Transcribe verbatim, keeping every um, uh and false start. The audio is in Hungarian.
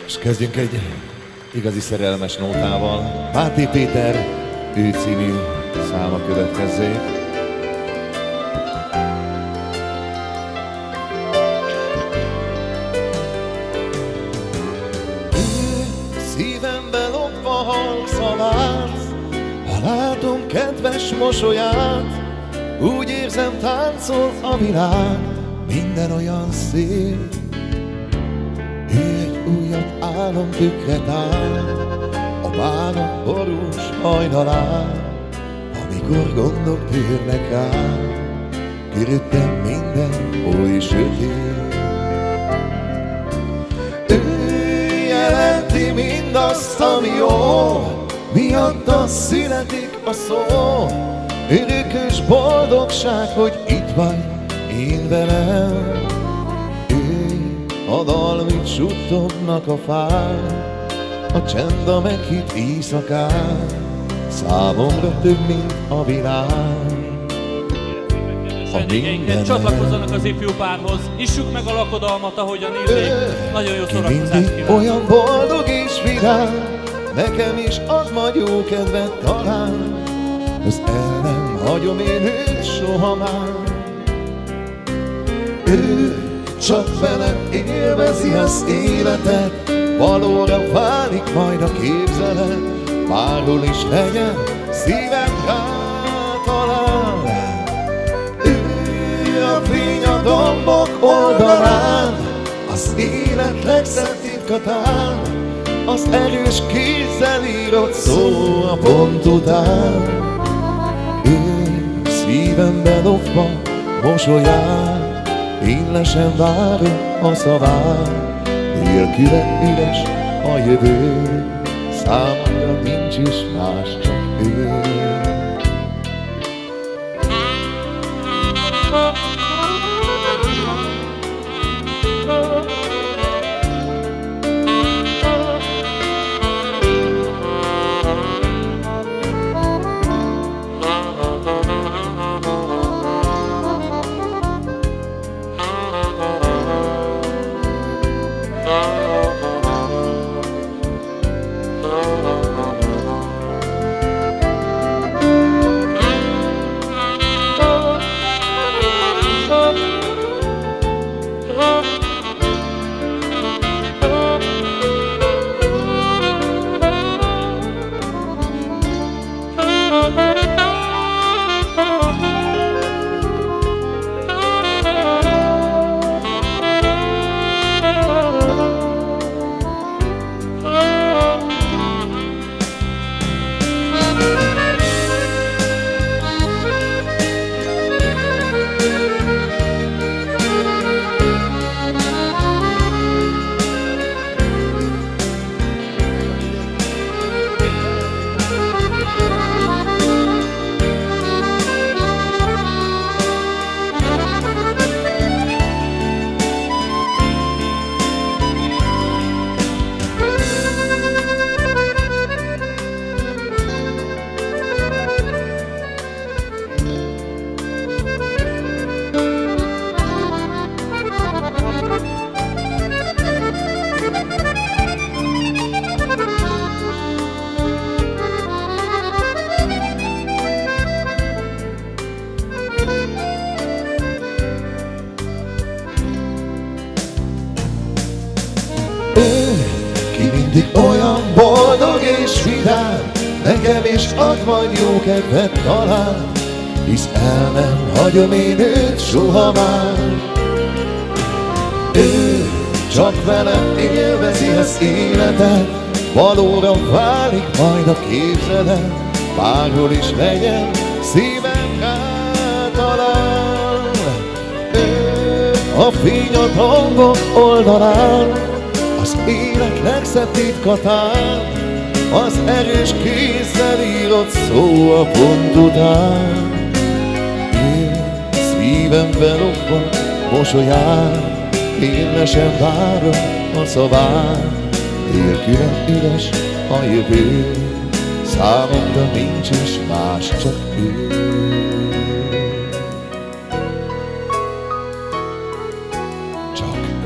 És kezdjünk egy igazi szerelmes nótával. Máté Péter, ő című száma következzék. Ő szívembe lopva hangszalát, ha látom kedves mosolyát, úgy érzem, táncol a világ, minden olyan szép. Ő egy újabb álomtükret áll a bánat borús hajnalán, amikor gondok térnek rám, körülöttem minden oly sötét. Ő jelenti mindazt, ami jó, miatta születik a szó. Örökös boldogság, hogy itt vagy én velem. A dal, mint suttognak a fák, a csend, a meghitt éjszakán, számomra több, mint a világ. Vendégeinket csatlakozzanak az ifjú párhoz, issuk meg a lakodalmat, ahogyan illik. Nagyon jó szórakozást kívánok. Olyan boldog és vidám, nekem is ad majd jó kedvet talán, az el nem hagyom én őt soha már. Ő csak velem élvezi az életet, valóra válik majd a képzelet, bárhol is legyen, szívem rá talál. Ő a fény a dombok oldalán, az élet legszebb titkatán, az erős kézzel írott szó a pont után. Ő szívembe lopva mosolyát, én le sem várom a szavát, nélküle üres a jövő, számomra nincs is más, csak ő. Ki mindig olyan boldog és vidám, nekem is ad majd jó kedvet talán, hisz el nem hagyom én őt soha már. Ő csak velem élvezi az életet, valóra válik majd a képzelet, bárhol is legyen, szívem rá talál. Ő a fény a dombok oldalán, az élet legszebb titkatán, az erős kézzel írott szó a pont után. Én szívembe lopva mosolyát, én le sem várom a szavát, nélküle üres a jövő, számomra nincs is más, csak ő. Csak